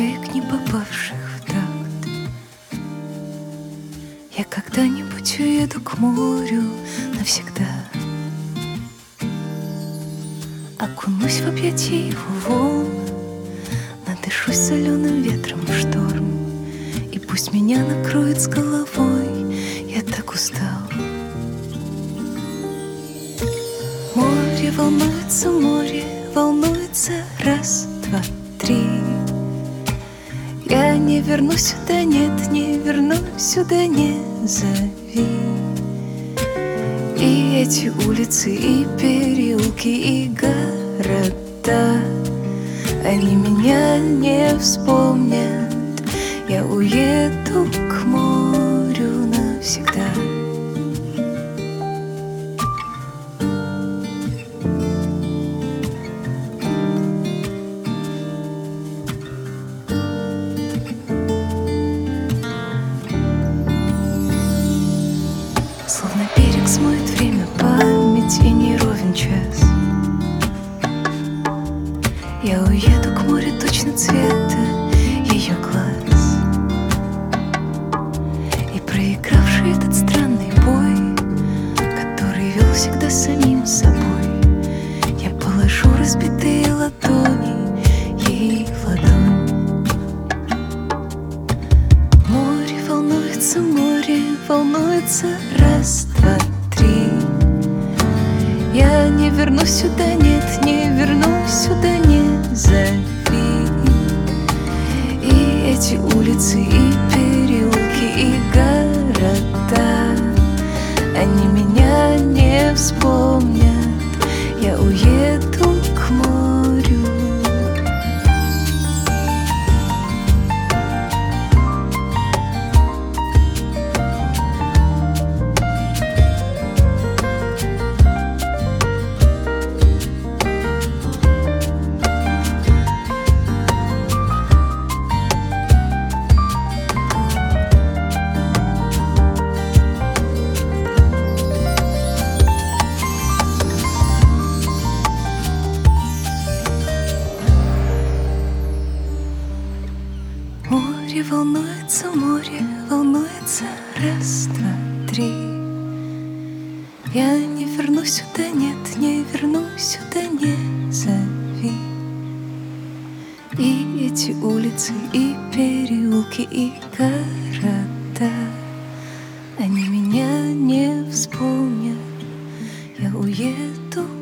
чаек, не попавших в такт. Я когда-нибудь уеду к морю навсегда, окунусь в объятия его волн, надышусь соленым ветром в шторм, и пусть меня накроет с головой, я так устал. Море волнуется, раз, два, три. Я не вернусь сюда, нет, не вернусь сюда, не зови. И эти улицы, и переулки, и города, они меня не вспомнят. Я уеду к морю навсегда. Словно берег смоет время, память и не ровен час. Я уеду к морю точно цвета ее глаз. И проигравший этот странный бой, который вел всегда с самим собой, я положу разбитые ладони ей в ладонь. Море волнуется, раз, два, три. Я не вернусь сюда, нет, не вернусь сюда, не зови. И эти улицы, и переулки, и города, они меня не вспомнят. Я уеду к морю. Море волнуется, раз, два, три. Я не вернусь сюда, нет, не вернусь сюда, не зови. И эти улицы, и переулки, и города, они меня не вспомнят. Я уеду